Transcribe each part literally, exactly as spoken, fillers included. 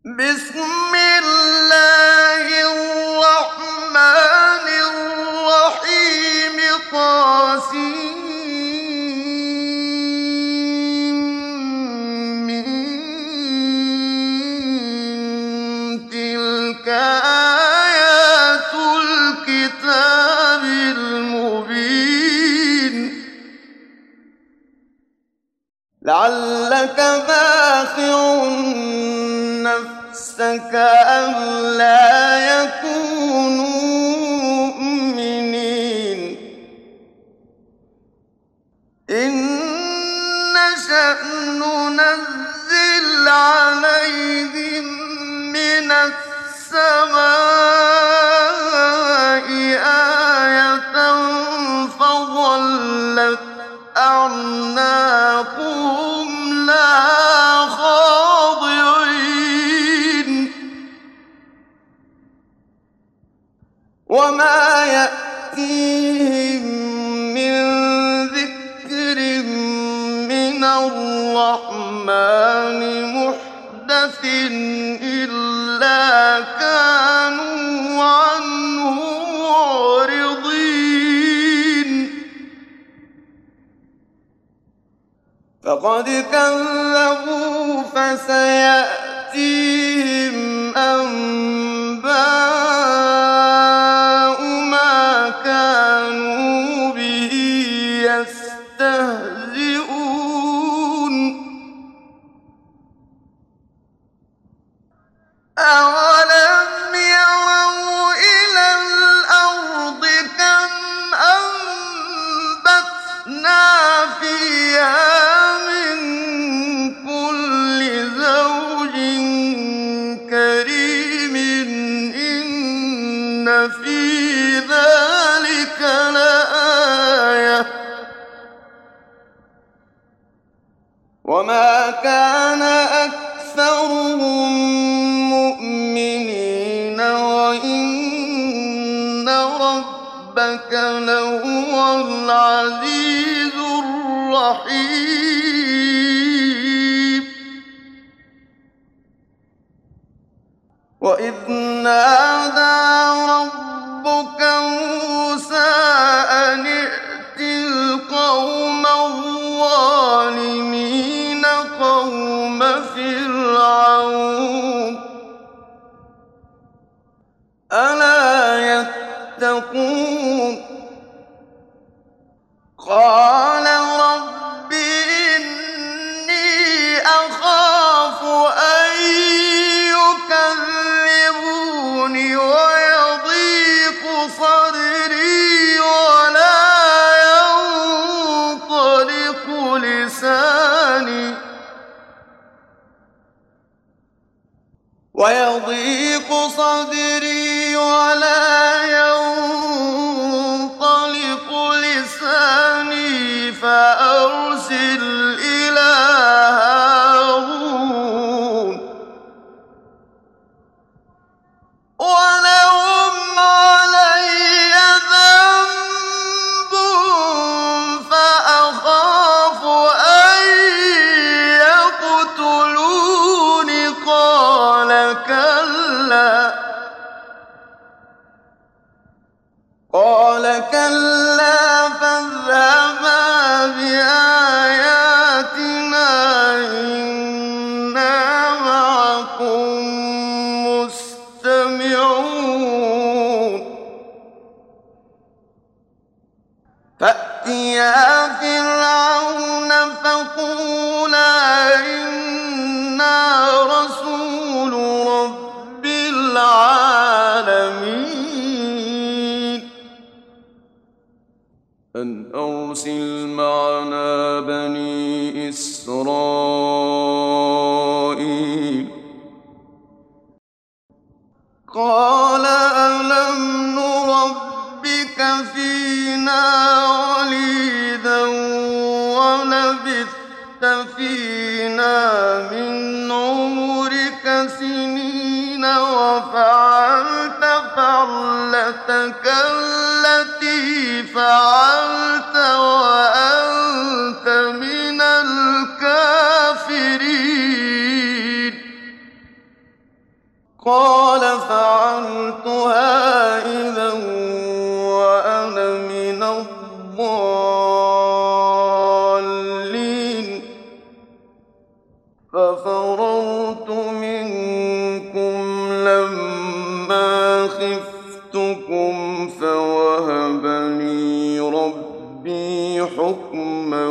بسم الله الرحمن الرحيم طاسيم تلك آيات الكتاب المبين لعلك باخع نفسك ألا يكونوا مؤمنين إن نشأ ننزل عليهم من السماء آية فظلت أعناقهم لها خاضعين وما يأتيهم من ذكر من الرحمن محدث إلا كانوا عنه معرضين فقد كذبوا فسيأتيهم أنباء ما كانوا به يستهزئون أولم يروا إلى الأرض كم أنبتنا فيها من كل زوج كريم إن في ذلك لآية وما كان أكثرهم مؤمنين وإن ربك لهو العزيز الرحيم وإذ نادى ربك موسى أن ائت القوم الظالمين قوم فرعون ألا يتقون قال رب إني أخاف أن يكذبون ويضيق صدري ولا ينطلق لساني ويضيق صدري ولا ينطلق لساني فأرسل إلى هارون ولهم علي ذنب فأخاف أن يقتلون قال كلا قال كلا فاذهبا بآياتنا إنا معكم مستمعون فأتيا فرعون فقولا إنا رسول رب العالمين أن أرسل معنا بني إسرائيل قال ألم نربك فينا وليدا ولبثت فينا من عمرك سنين وفعلت فعلتك التي فعلت وأنت من الكافرين قال فعلتها إذا وأنا من الضالين ففررت منكم لما خفتكم فوهب لي ربي حكما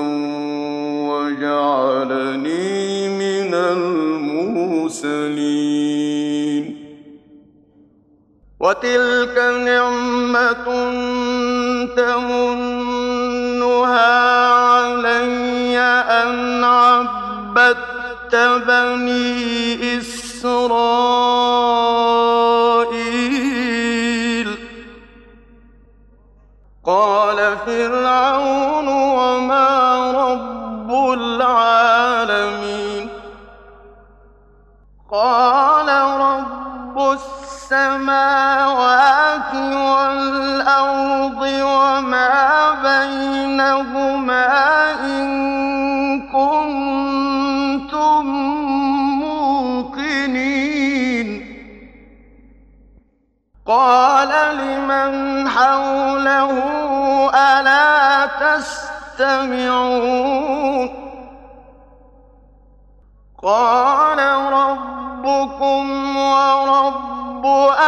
وجعلني من المرسلين وتلك نعمة تمنها علي أن عبدت بني إسرائيل قال فرعون وما رب العالمين قال رب السماوات والأرض وما بينهما إن كنتم موقنين قال لمن حوله ألا تستمعون قال ربكم ورب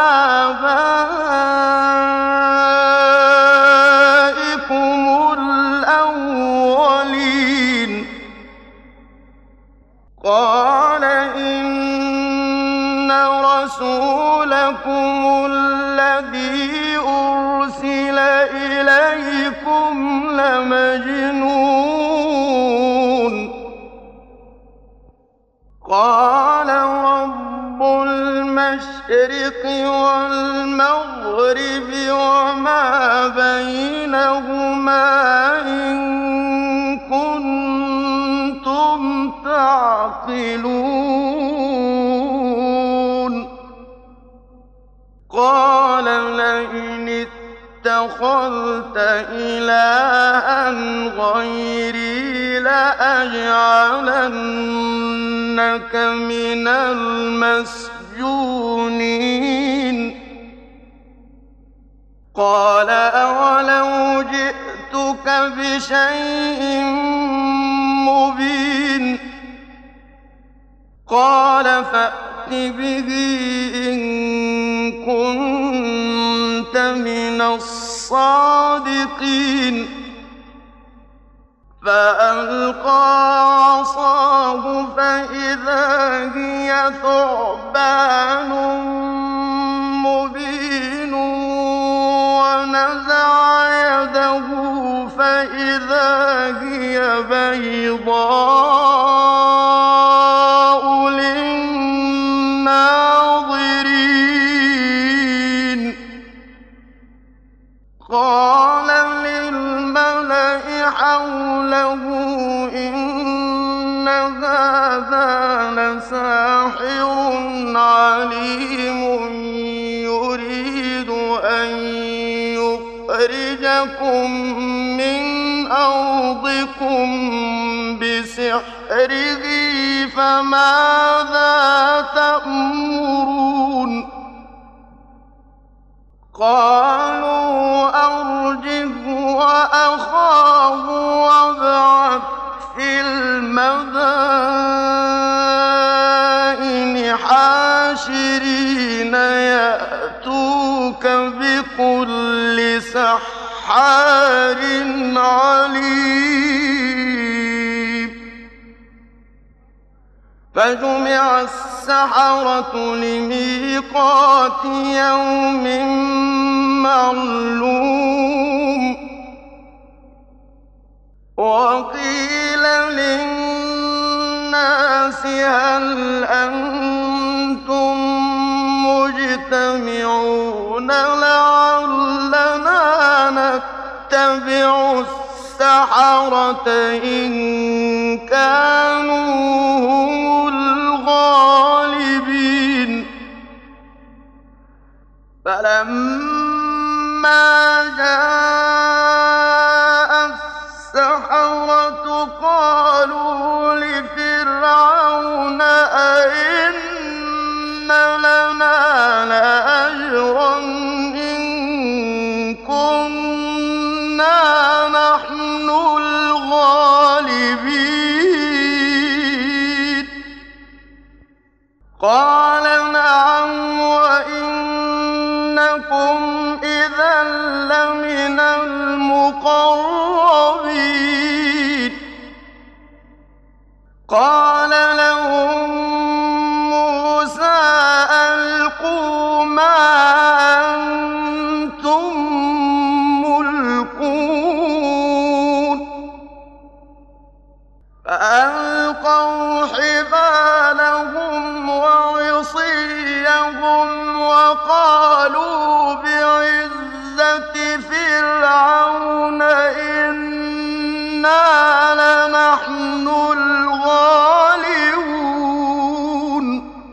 آبائكم الأولين قال إن رسولكم الذي أرسل إليكم لمجنون قال رب المشرق والمغرب وما بينهما إن كنتم تعقلون قال لئن اتخذت إلها غيري لأجعلنك من المسجونين قال أولو جئتك بشيء مبين قال فأت به إن كنت من الصادقين فألقى عصاه فإذا هي ثعبان مبين ونزع يده فإذا هي بيضاء للناظرين قال للملأ حوله إن هذا لساحر عليم يريد أن يخرجكم من أرضكم بسحره فماذا تأمرون قالوا أرجه وأخاه وابعث في المدائن حاشرين يأتوك بكل سحار عليم فجمع السحرة لميقات يوم معلوم وقيل للناس هل أنتم مجتمعون لعلنا نتبع السحرة إن كانوا هم الغالبين فلما جاء السحرة قالوا لفرعون أئن لنا لأجرا إن كنا نحن الغالبين قال نعم وإنكم إذا لمن المقربين قال لهم موسى ألقوا ما أنتم ملقون فألقوا حبالهم وعصيهم وقالوا بعزة فرعون إنا لنحن الغالبون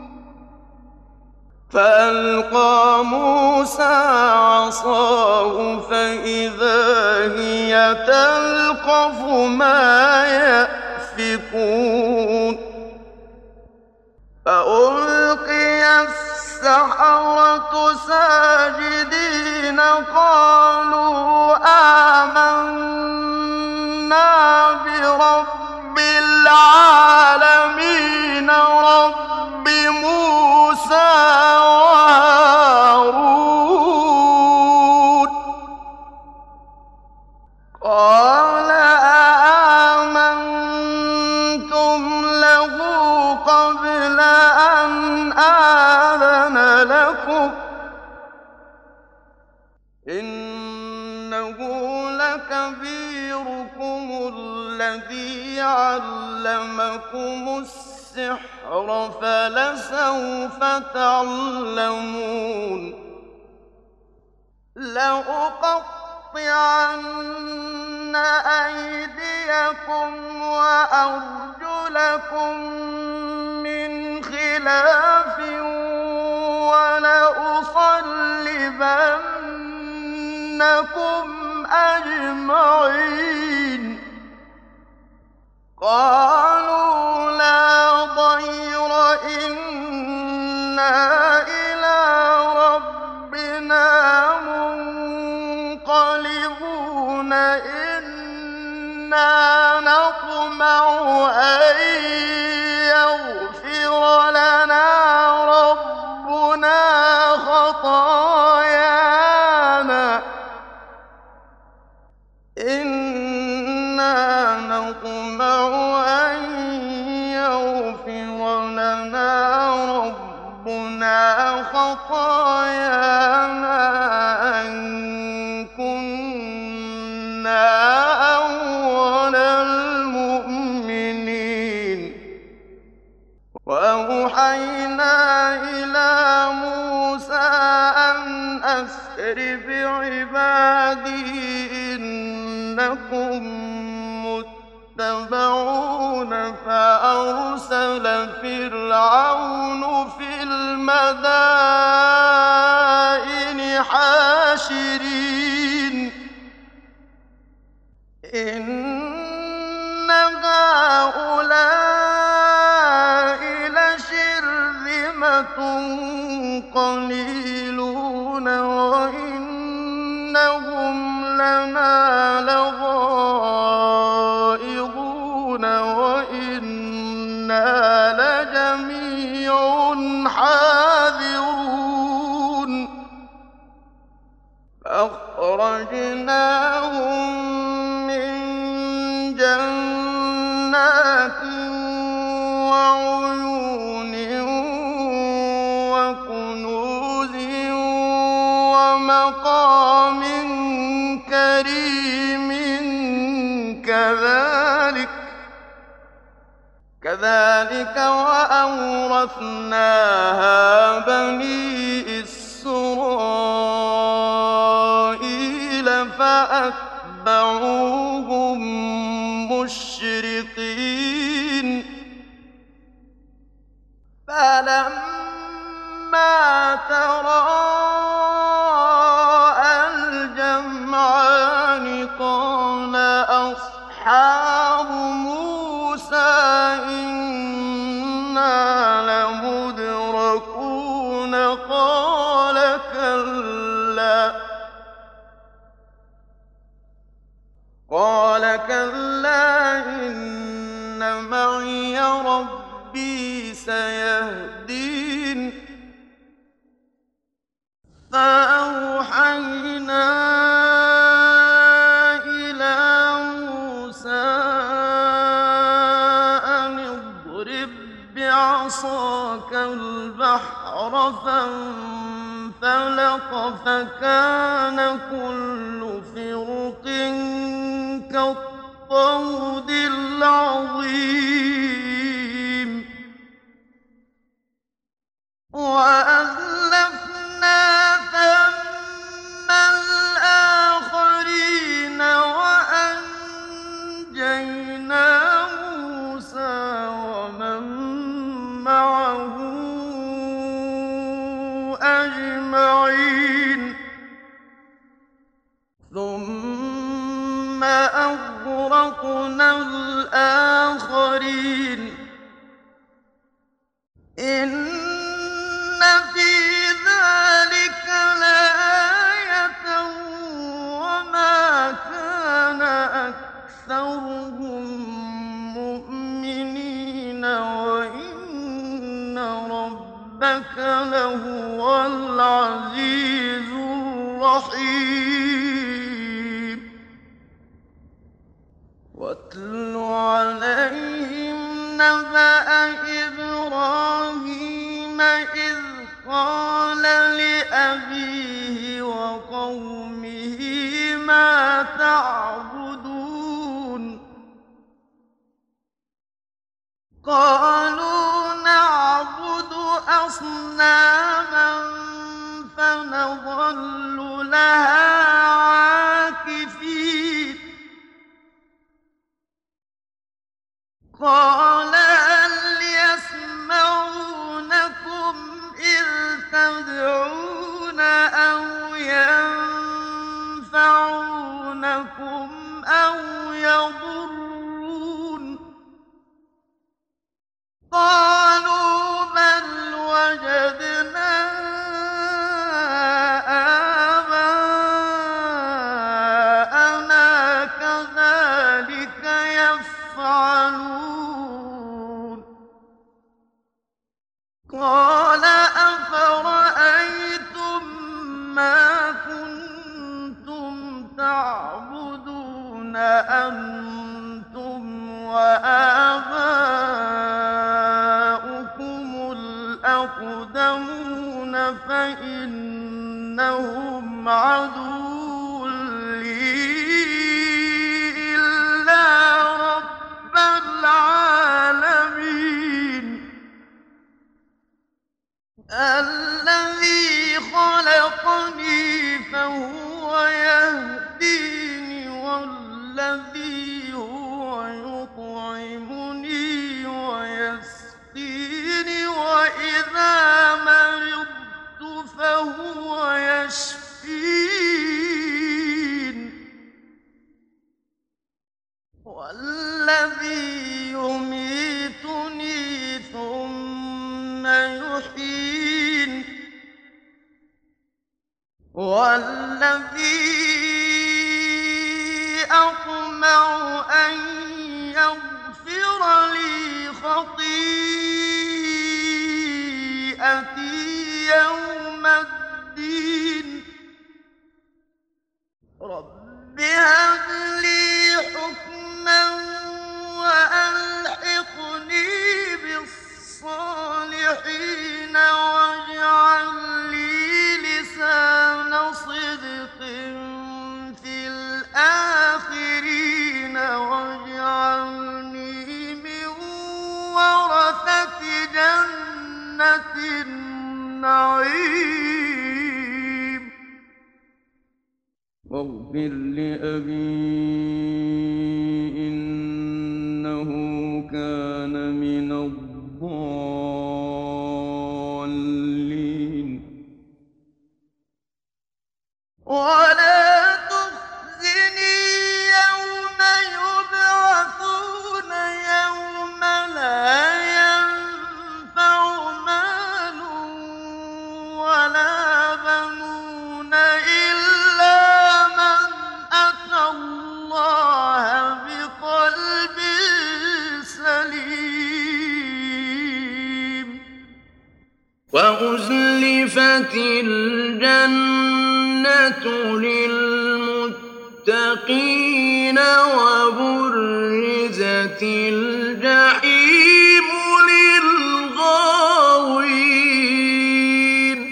فألقى موسى عصاه فإذا هي تلقف ما يأفكون فألقي السحرة ساجدين قالوا آمنا برب العالمين رب موسى وهارون قال آمنتم له قبل أن آذن لكم إنه لكبيركم الذي علمكم السحر فلسوف تعلمون لأقطعن أيديكم وأرجلكم من خلاف ولأصلبنكم أجمعين قالوا لا ضير إنا إلى ربنا منقلبون إنا نطمع أن يغفر لنا ربنا خطايانا إنا نطمع أن يغفر لنا ربنا خطايانا أن كنا أول المؤمنين وأوحينا إلى موسى أن أسر بعبادي إنكم متبعون فأرسل فرعون في المدائن حاشرين إن هؤلاء لشرذمة قليلون وإنهم لنا لغائظون وإنا لجميع حاذرون فأخرجناهم من جنات وعيون وكنوز ومقام كريم كذلك كذلك وأورثناها بني إسرائيل فأتبعوهم مشرقين فلما تراءى الجمعان قال أصحاب موسى إنا لمدركون قال كلا قال كلا إن معي ربي سيهدين فأوحينا إلى موسى أن اضرب بعصاك البحر فانفلق فكان كل فرق كالطود العظيم وأزلفنا ثم الآخرين وأنجينا موسى ومن معه أجمعين ثم أغرقنا الآخرين إن في ذلك لآية وما كان أكثرهم مؤمنين وإن ربك لهو العزيز الرحيم واتل عليهم نبأ إبراهيم إذ قال لأبيه وقومه ما تعبدون قالوا نعبد أصناما فنظل لها عاكفين قال هل يسمعونكم إذ تدعون أو ينفعونكم أو يضرون قالوا بل وجدنا آباءنا كذلك يفعلون قال أفرأيتم ما كنتم تعبدون أنتم وآباؤكم الأقدمون فإنهم عدو لي إلا رب العالمين الذي خلقني فهو يهديني والذي هو يطعمني ويسقيني وإذا مرضت فهو يشفين والذي يميتني ثم يحيين والذي أطمع أن يغفر لي خطيئتي يوم الدين رب هب لي حكما وألحقني بالصالحين واجعل لي لسان صدق في الآخرين واجعلني من ورثة جنة النعيم واغفر لأبي إنه كان من الضالين ولا تخزني يوم يبعثون يوم لا ينفع مال وأزلفت الجنة للمتقين وبرزت الجحيم للغاوين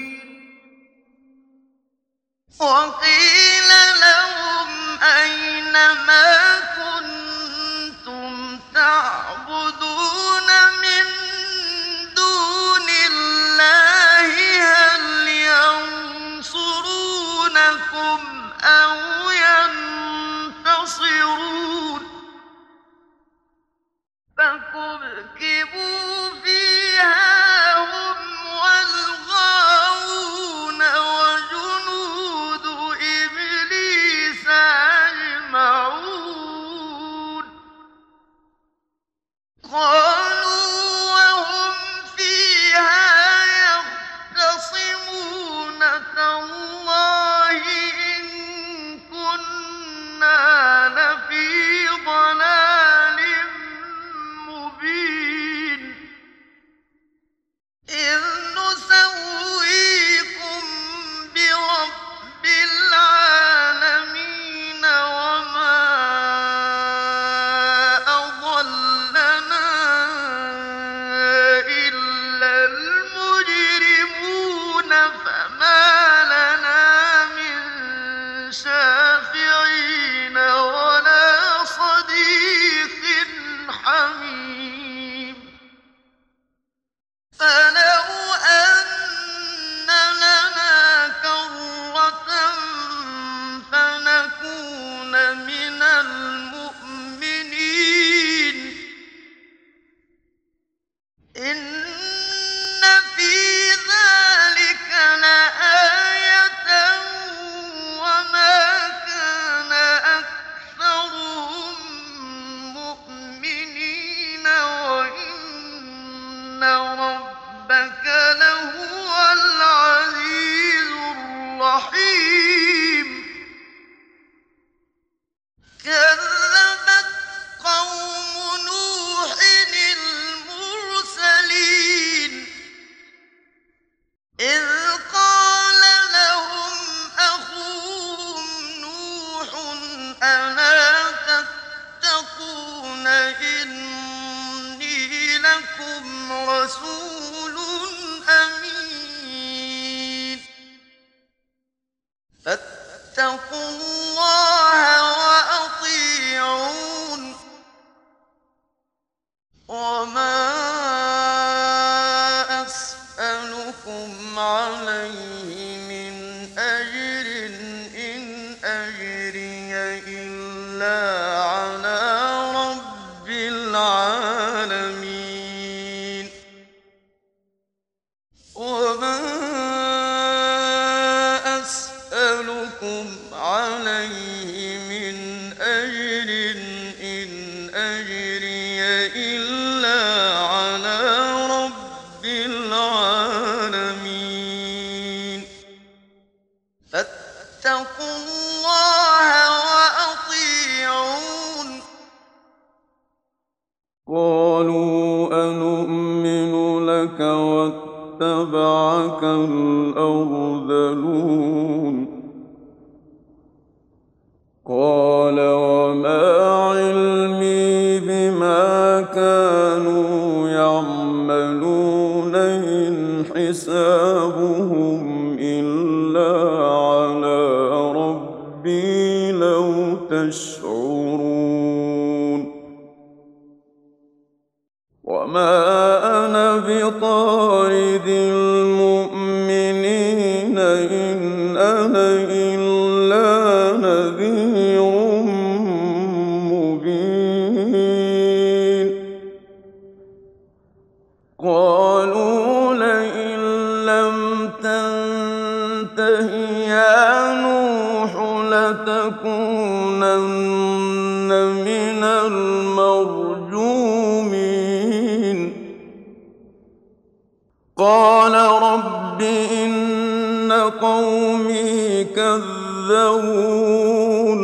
وقيل لهم أين ما كنتم تعبدون من دون الله هل ينصرونكم أو ينتصرون فكبكبوا فيها هم والغاوون وجنود إبليس أجمعون قالوا وهم فيها يختصمون تالله إن كنا لفي ضلال مبين إذ نسويكم برب العالمين وما أضلنا إلا المجرمون فما لنا من شافعين ولا صديق حميم فلو أن لنا كرة فنكون من المؤمنين إن في ذلك لآية وما كان أكثرهم مؤمنين وإن ربك لهو العزيز الرحيم كذبت قوم نوح المرسلين إذ قال لهم أخوهم نوح ألا تتقون إني لكم رسول أمين فاتقوا الله وأطيعون وما أسألكم عليه من أجر إن أجري إلا على رب العالمين وما أسألكم عليه من أجر إن أجري إلا على رب العالمين فاتقوا الله وأطيعون قالوا أنؤمن لك واتبعك الأرذلون قال وما علمي بما كانوا يعملون إن حسابهم إلا على ربي لو تشعرون وما أنا بطارد المؤمنين إن أنا إلا نذير مبين قالوا لئن لم تنته يا نوح لتكونن من المرجومين قال رب إن قومي كذبون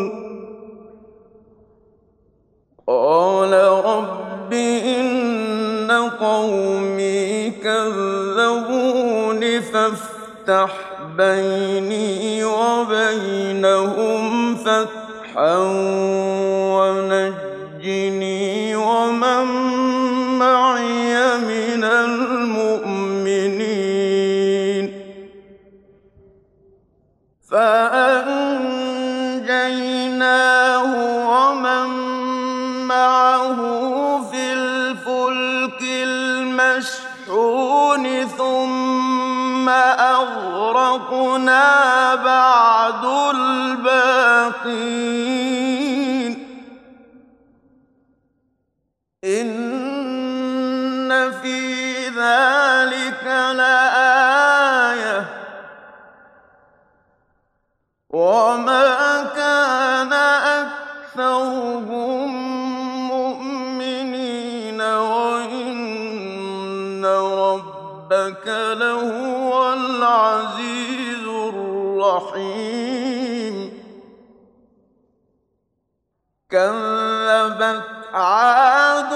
قال رب إن قومي كذبون فافتح بيني وبينهم فتحا ونجني ومن معي من المؤمنين فأنجيناه ومن معه في الفلك المشحون ثم أغرقنا بعد الباقين إن في ذلك لآية وما كان أكثرهم مؤمنين وإن ربك لهو العزيز الرحيم كذبت عاد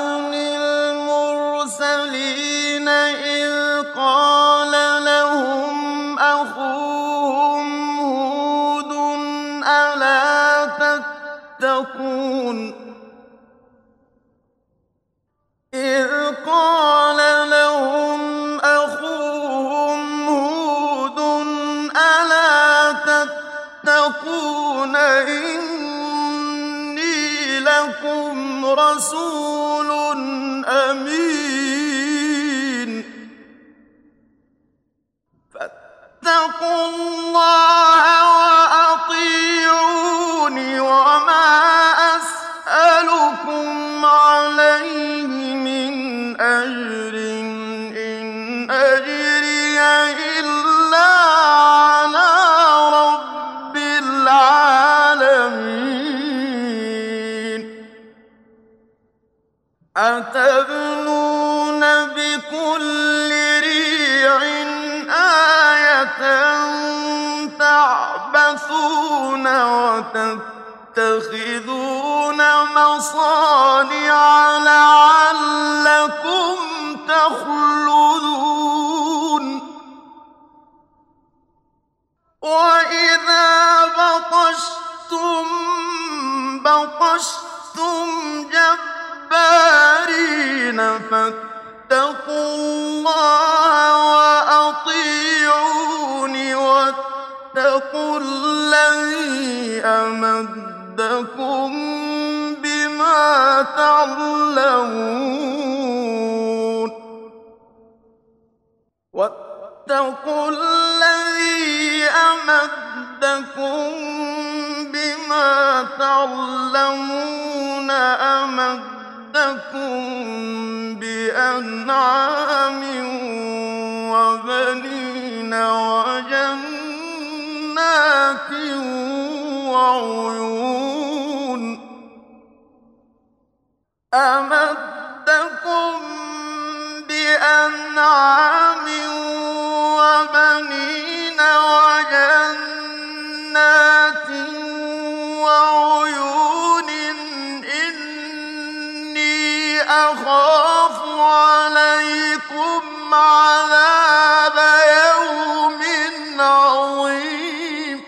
المرسلين إذ قال لهم أخوهم هود ألا تتقون إذ قال لهم أخوهم هود ألا تتقون إني لكم رسول أمين فاتقوا الله وأطيعوني وما أسألكم عليه من أجر إن أجري إلا على رب العالمين أتبنون بكل ريع آية تعبثون وتتخذون مصانع لعلكم تخلدون وإذا بطشتم بطشتم جبارين فاتقوا الله وأطيعوني واتقوا الذي أمدكم بما تعلمون واتقوا الذي أمدكم بما تعلمون أمدكم بأنعام وبنين وجنات وعيون أمدكم بأنعام وبنين وجنات وعيون إني أخاف عليكم عذاب يوم عظيم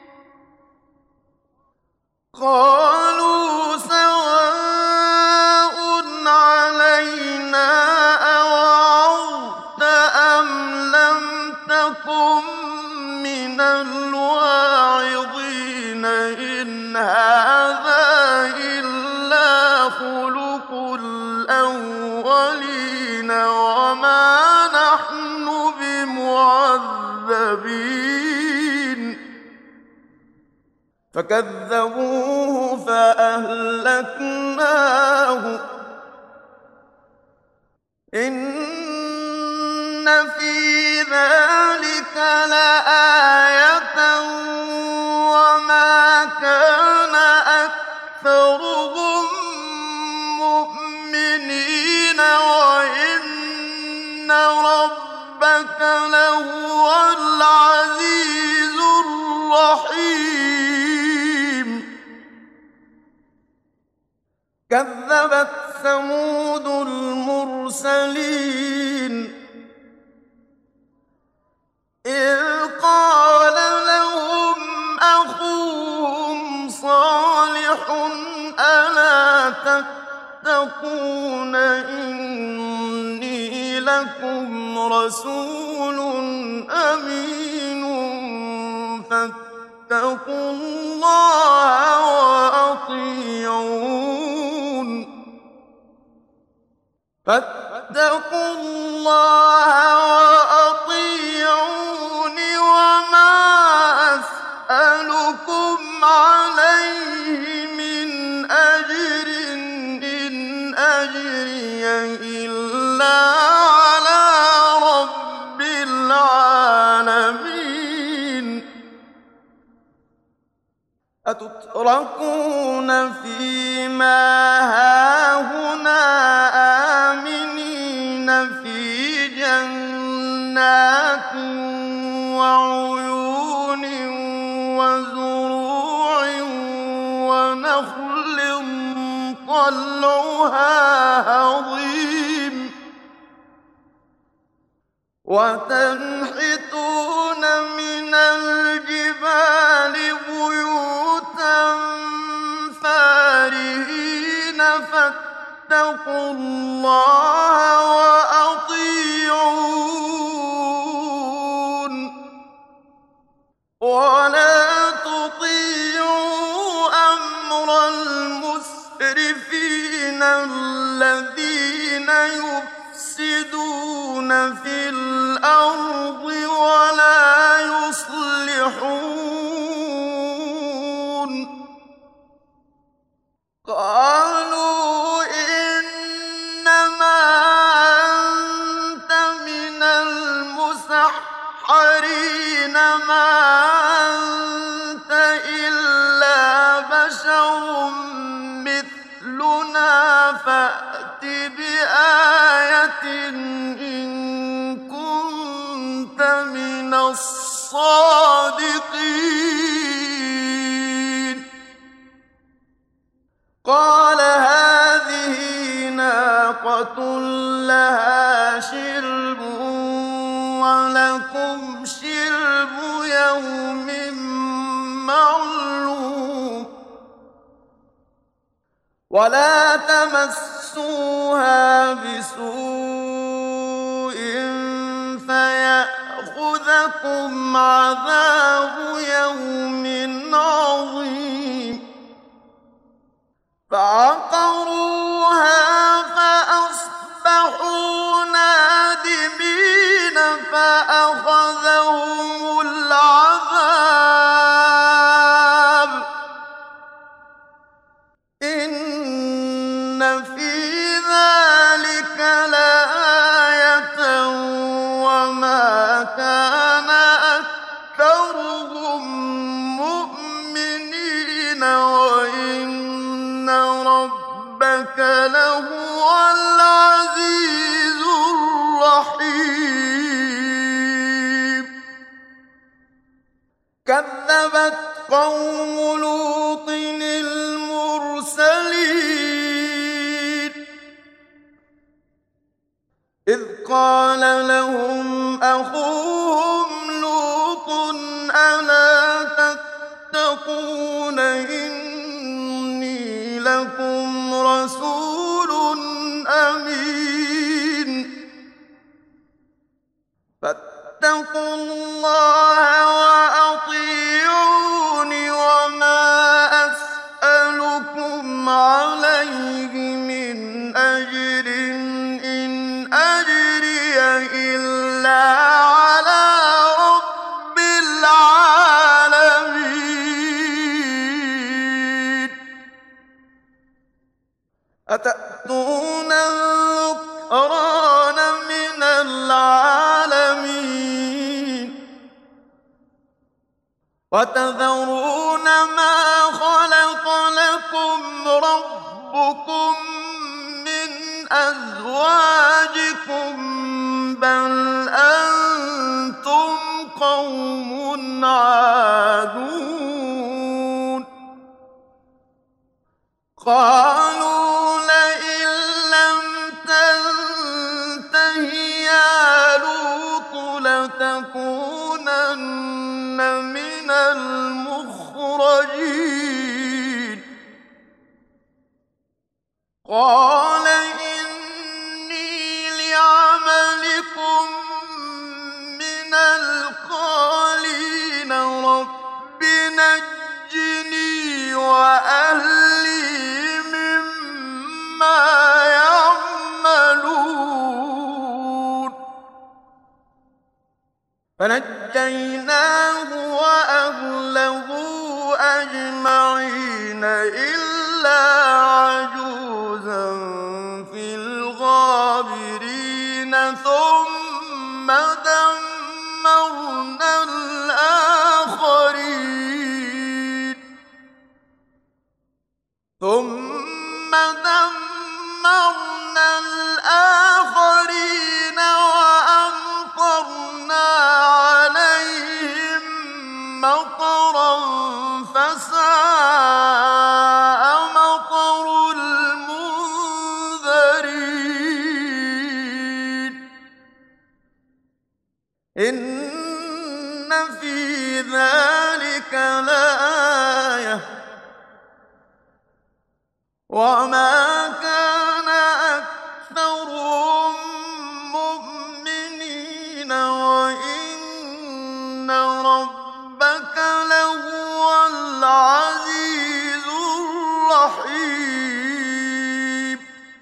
قالوا سواء علينا أوعظت أم لم تكن من الواعظين إن هذا إلا خلق الأولين وما نحن بمعذبين فكذبوه فأهلكناه إن في ذلك لآية وما كان أكثرهم مؤمنين وإن ربك لهو العزيز الرحيم كذبت ثمود المرسلين تتقون إني لكم رسول أمين فاتقوا الله وأطيعون فاتقوا الله وأطيعون وما أسألكم عليه من أجر إن أجري إلا على رب العالمين أتتركون فيما هاهنا آمنين في جنات وعيون وزروع ونخل طلعها هضيم وتنحتون من الجبال بيوتا فارهين فاتقوا الله وأطيعون ولا تطيعوا أمر المسرفين الذين يفسدون في الأرض ولا يصلحون قالوا إنما أنت من المسحرين ما أنت إلا بشر مثلنا فأت بآية إن كنت من الصادقين قال هذه ناقة لها شرب ولكم شرب يوم معلوم ولا تمسوها بسوء فيأخذكم عذاب يوم عظيم فعقروها فأصبحوا نادمين فأخذهم العذاب إن في ذلك لآية وما كان أكثرهم مؤمنين وإن ربك لهو العزيز الرحيم كذبت قوم لوط المرسلين إذ قال لهم أخوهم لوط ألا تتقون إني لكم رسول أمين فاتقوا الله وأطيعون وما أسألكم عليه من أجر إن أجري إلا على رب العالمين أتأتون الذكران من العالمين وتذرون ما خلق لكم ربكم من أزواجكم بل أنتم قوم عادون قالوا لئن لم تنته يا لوط لتكونن من المخرجين. المخرجين. قال إني لعملكم من القالين رب نجني وأهلي مما يعملون فنجيناه وأهله أجمعين إلا عجوزا في الغابرين ثم دمرنا الآخرين ثم دمرنا الآخرين وأمطرنا عليهم مطرا فساء مطر المنذرين إن في ذلك لآية وما كان أكثرهم مؤمنين وإن ربك لهو العزيز الرحيم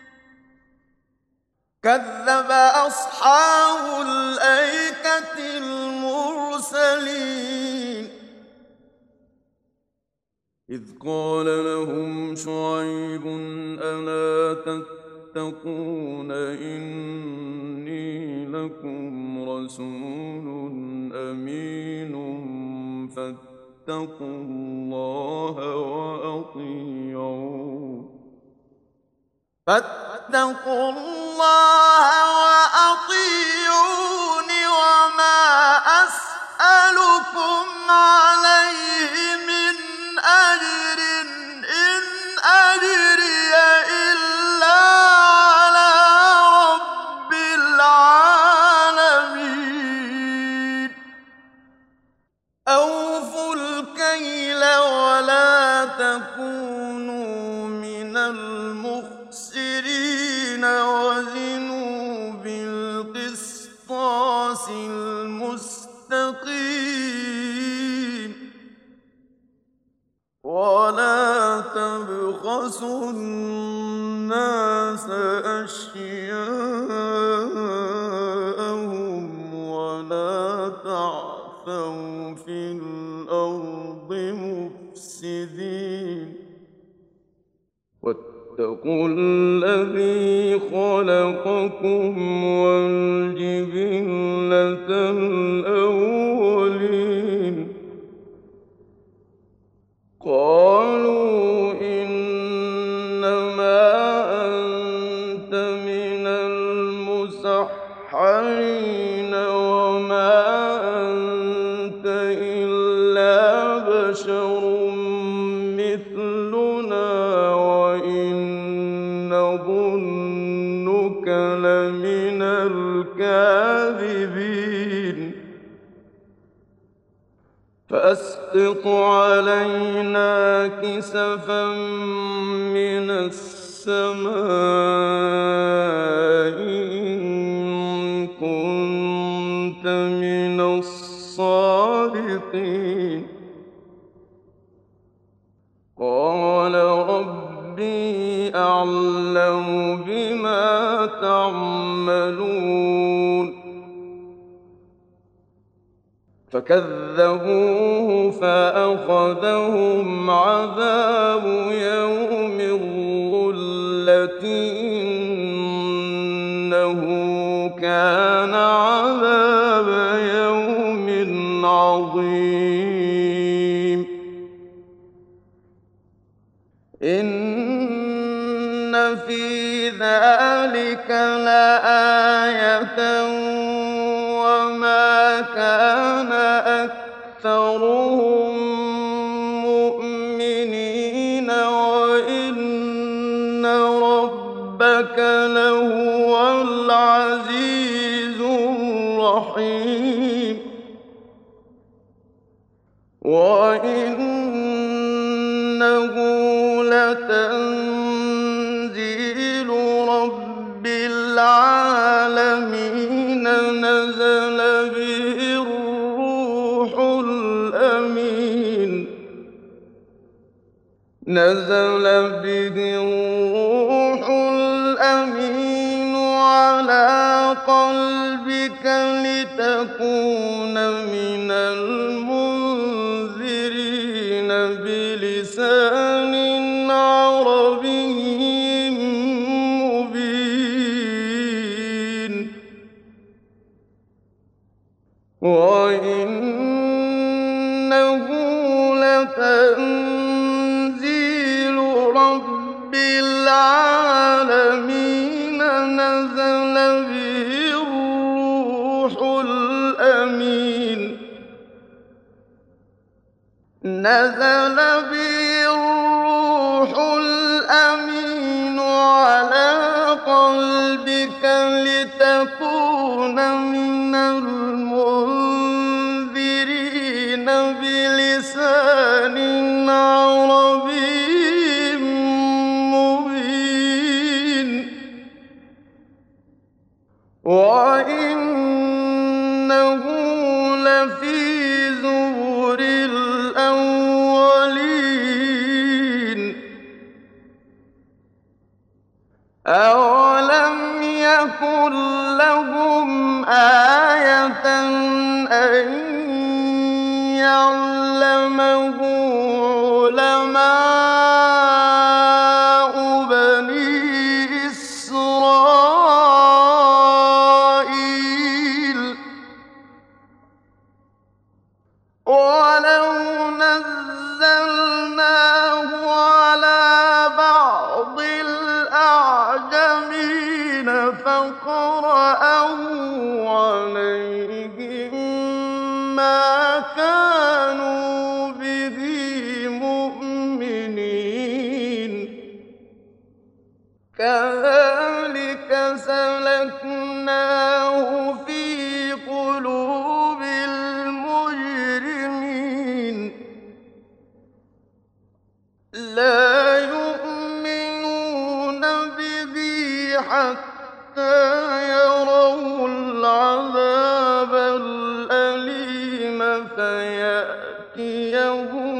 كذب أصحاب الأيكة المرسلين إذ قال لهم شعيب ألا تتقون إني لكم رسول أمين فاتقوا الله وأطيعون فاتقوا الله وأطيعون وما أسألكم عليه من أجر إن أجري إلا على رب العالمين أوفوا الكيل ولا تكونوا من المخسرين وزنوا بالقسطاس المستقيم ولا تبخسوا الناس أشياءهم ولا تعثوا في الأرض مفسدين واتقوا الذي خلقكم والجبلة الأولين قالوا إنما أنت من المسحرين وما أنت إلا بشر مثلنا وإن نظنك لمن الكاذبين فأسقط علينا كسفا من السماء إن كنت من الصادقين قال ربي أعلم بما تعملون فكذبوه فأخذهم عذاب يوم الظلة إنه كان عذاب يوم عظيم إن في ذلك لآية وما كان أكثرهم مؤمنين وإن ربك لهو العزيز الرحيم وإنه لتنزيل نزل به الروح الأمين على قلبك لتكون من المنذرين بلسان عربي مبين وإنه لتنزيل رب العالمين نزل به الروح الأمين نزل به الروح الأمين على قلبك لتكون من المنذرين بلسان عربي مبين وإنه لفي زبر الأولين أولم يكن لهم آية أن يعلمه علماء بني إسرائيل ولو نزلناه على بعض الأعجمين فقرأه عليهم ما كانوا به مؤمنين كذلك سلكناه في قلوب المجرمين لا يؤمنون به حتى يروا العذاب الأليم فيأتيهم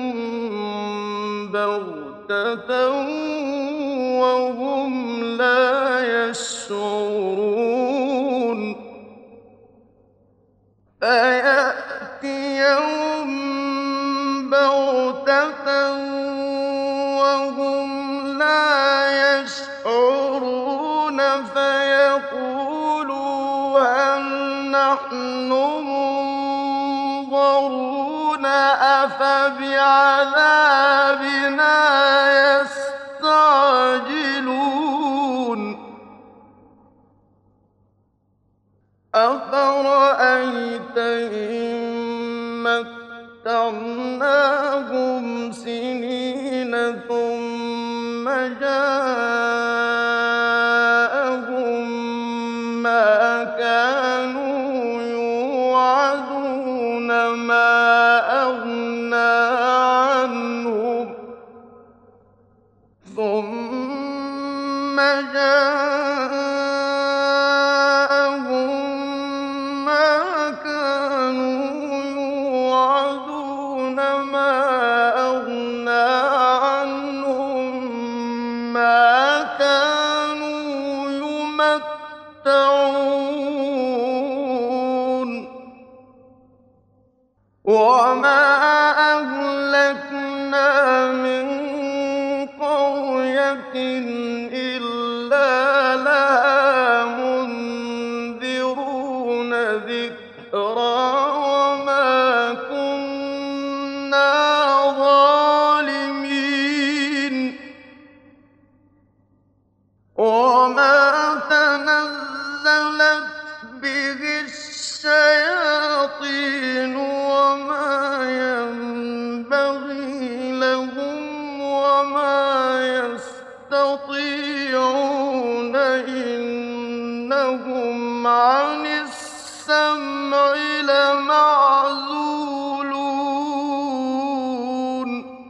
بغتة وهم لا يشعرون فيأتيهم بغتة وهم لا يشعرون فيقولوا هل نحن منظرون أفبعذابنا يستعجلون أفرأيت إن متعناهم سنين ثم جاءهم ما كانوا يوعدون ما أغنى عنهم ثم جاءهم ما كانوا يوعدون ما أغنى عنهم ما كانوا يمتعون وما أهلكنا من قرية إلا لها منذرون ذكرى وما كنا ظالمين وما تنزلت به الشياطين وما ينبغي لهم وما يستطيعون إنهم عن السمع لمعزولون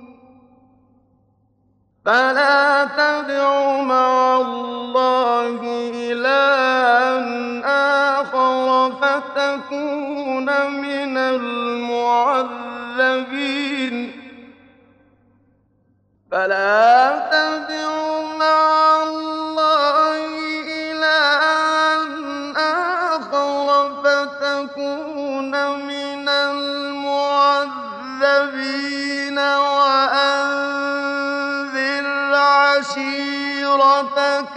فلا تدع مع الله إلها آخر فتكون من المعذبين فلا تدع مع الله إلها آخر فتكون من المعذبين وأنذر عشيرتك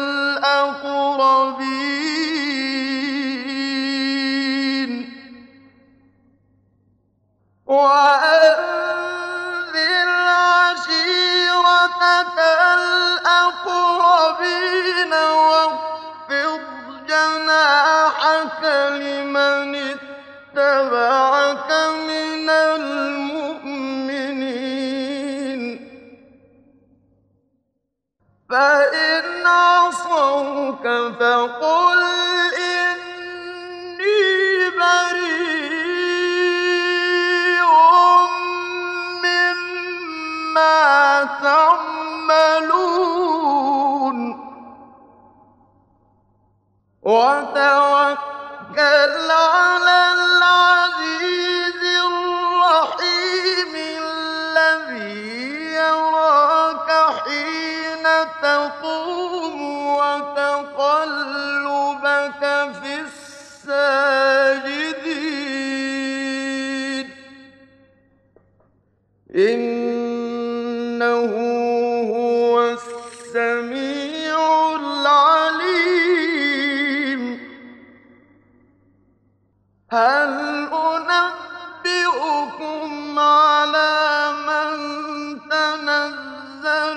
الأقربين وأنذر عشيرتك الأقربين واخفض جناحك لمن اتبعك من المؤمنين فإن عصوك فقل إني بريء مما تعملون وتوكل على العزيز الرحيم الذي يراك حين تقوم وتقلبك في الساجدين إنه هو السميع العليم هل أنبئكم على من تنزل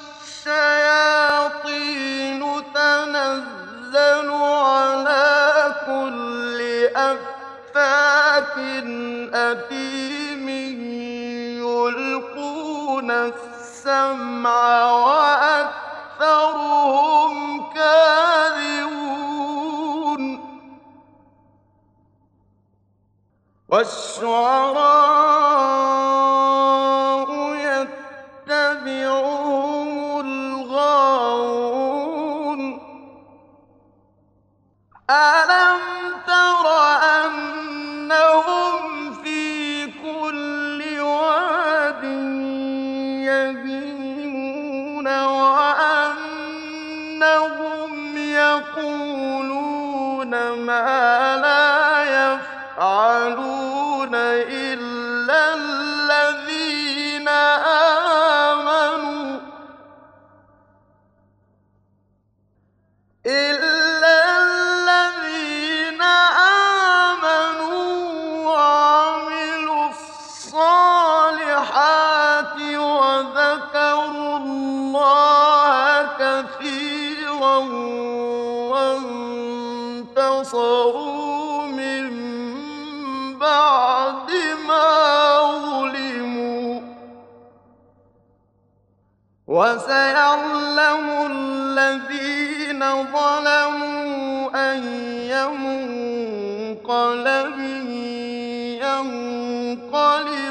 الشياطين تنزل على كل أفاك أثيم يلقون السمع وأكثرهم كاذبون والشعراء يتبعهم الغاوون ألم تر أنهم في كل واد يهيمون وأنهم يقولون ما لا يفعلون إلا الذين آمنوا إلا الذين آمنوا وعملوا الصالحات وذكروا الله كثيرا وانتصروا من بعد ما ظلموا وسيعلم الذين ظلموا أي منقلب ينقلب